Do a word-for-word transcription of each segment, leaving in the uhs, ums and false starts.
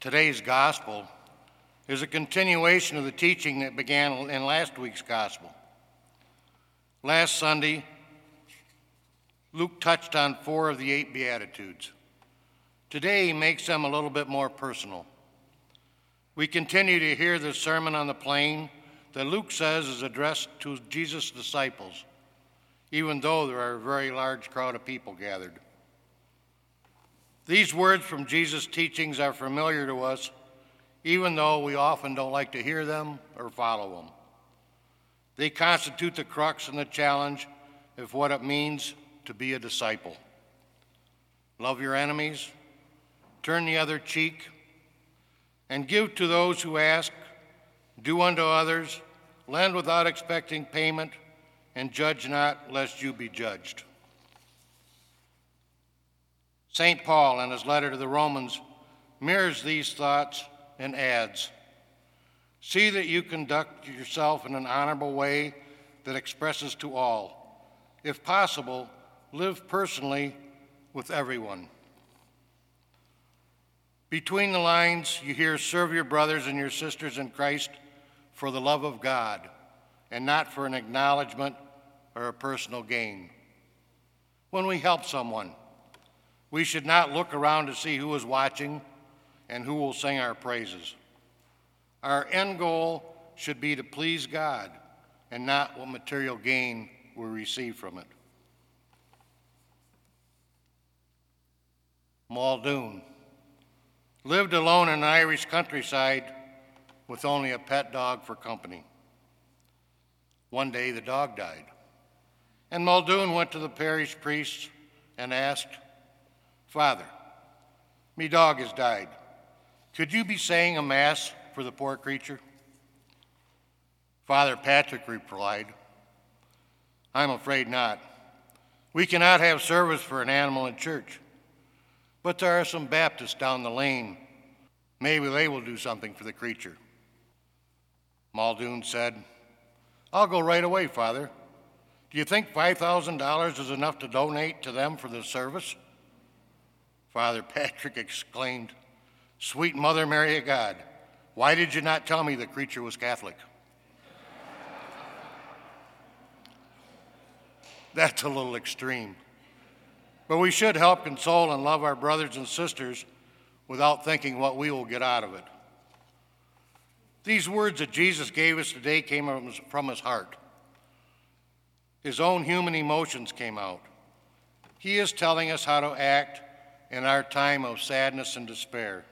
Today's gospel is a continuation of the teaching that began in last week's gospel. Last Sunday, Luke touched on four of the eight Beatitudes. Today, he makes them a little bit more personal. We continue to hear the Sermon on the Plain that Luke says is addressed to Jesus' disciples, even though there are a very large crowd of people gathered. These words from Jesus' teachings are familiar to us, even though we often don't like to hear them or follow them. They constitute the crux and the challenge of what it means to be a disciple. Love your enemies, turn the other cheek, and give to those who ask, do unto others, lend without expecting payment, and judge not, lest you be judged. Saint Paul, in his letter to the Romans, mirrors these thoughts and adds, see that you conduct yourself in an honorable way that expresses to all. If possible, live personally with everyone. Between the lines, you hear, serve your brothers and your sisters in Christ for the love of God, and not for an acknowledgement or a personal gain. When we help someone, we should not look around to see who is watching and who will sing our praises. Our end goal should be to please God and not what material gain we receive from it. Muldoon lived alone in the Irish countryside with only a pet dog for company. One day the dog died, and Muldoon went to the parish priest and asked, Father, me dog has died. Could you be saying a mass for the poor creature? Father Patrick replied, I'm afraid not. We cannot have service for an animal in church, but there are some Baptists down the lane. Maybe they will do something for the creature. Muldoon said, I'll go right away, Father. Do you think five thousand dollars is enough to donate to them for the service? Father Patrick exclaimed, Sweet Mother Mary of God, why did you not tell me the creature was Catholic? That's a little extreme. But we should help console and love our brothers and sisters without thinking what we will get out of it. These words that Jesus gave us today came from his heart. His own human emotions came out. He is telling us how to act in our time of sadness and despair.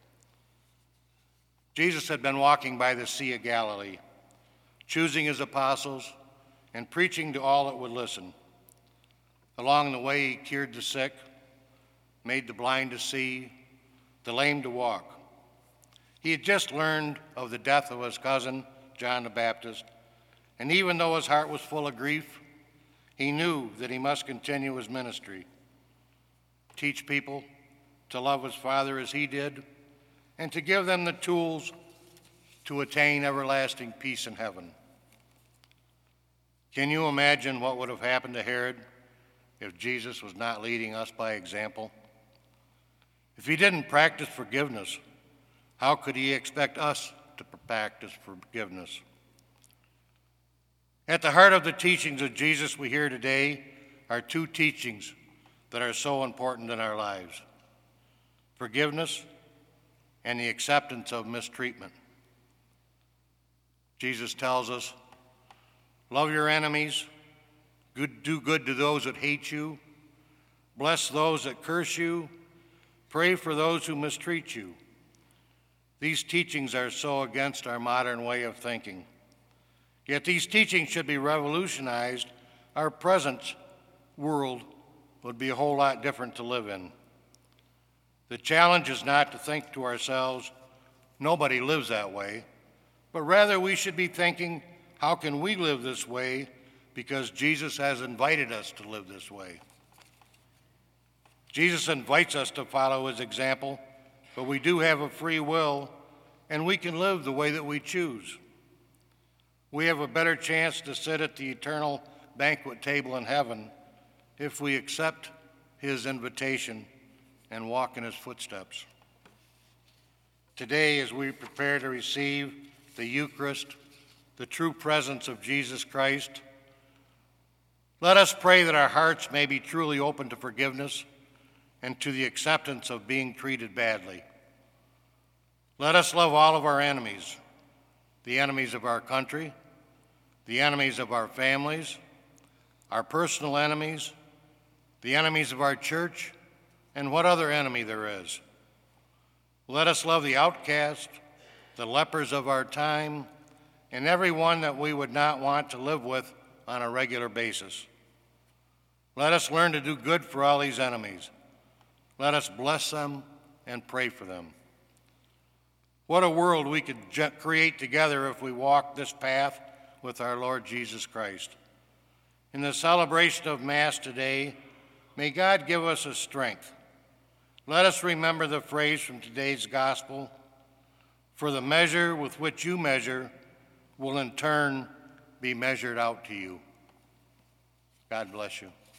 Jesus had been walking by the Sea of Galilee, choosing his apostles and preaching to all that would listen. Along the way, he cured the sick, made the blind to see, the lame to walk. He had just learned of the death of his cousin, John the Baptist, and even though his heart was full of grief, he knew that he must continue his ministry. Teach people to love his Father as he did, and to give them the tools to attain everlasting peace in heaven. Can you imagine what would have happened to Herod if Jesus was not leading us by example? If he didn't practice forgiveness, how could he expect us to practice forgiveness? At the heart of the teachings of Jesus we hear today are two teachings that are so important in our lives: forgiveness and the acceptance of mistreatment. Jesus tells us, love your enemies, good, do good to those that hate you, bless those that curse you, pray for those who mistreat you. These teachings are so against our modern way of thinking. Yet these teachings should be revolutionized. Our present world would be a whole lot different to live in. The challenge is not to think to ourselves, nobody lives that way, but rather we should be thinking, how can we live this way because Jesus has invited us to live this way. Jesus invites us to follow his example, but we do have a free will, and we can live the way that we choose. We have a better chance to sit at the eternal banquet table in heaven if we accept his invitation and walk in his footsteps. Today, as we prepare to receive the Eucharist, the true presence of Jesus Christ, let us pray that our hearts may be truly open to forgiveness and to the acceptance of being treated badly. Let us love all of our enemies, the enemies of our country, the enemies of our families, our personal enemies, the enemies of our church, and what other enemy there is. Let us love the outcast, the lepers of our time, and everyone that we would not want to live with on a regular basis. Let us learn to do good for all these enemies. Let us bless them and pray for them. What a world we could ge- create together if we walked this path with our Lord Jesus Christ. In the celebration of Mass today, may God give us a strength. Let us remember the phrase from today's gospel, "For the measure with which you measure will in turn be measured out to you." God bless you.